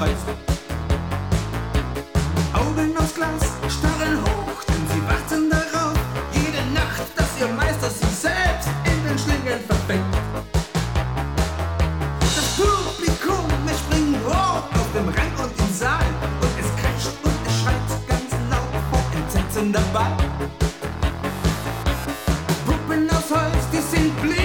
heißt. Augen aus Glas starren hoch, denn sie warten darauf, jede Nacht, dass ihr Meister sich selbst in den Schlingen verfängt. Das Publikum, es springt hoch auf dem Rang und im Saal und es kreischt und es schreit ganz laut vor Entsetzen dabei. Puppen aus Holz, die sind blind.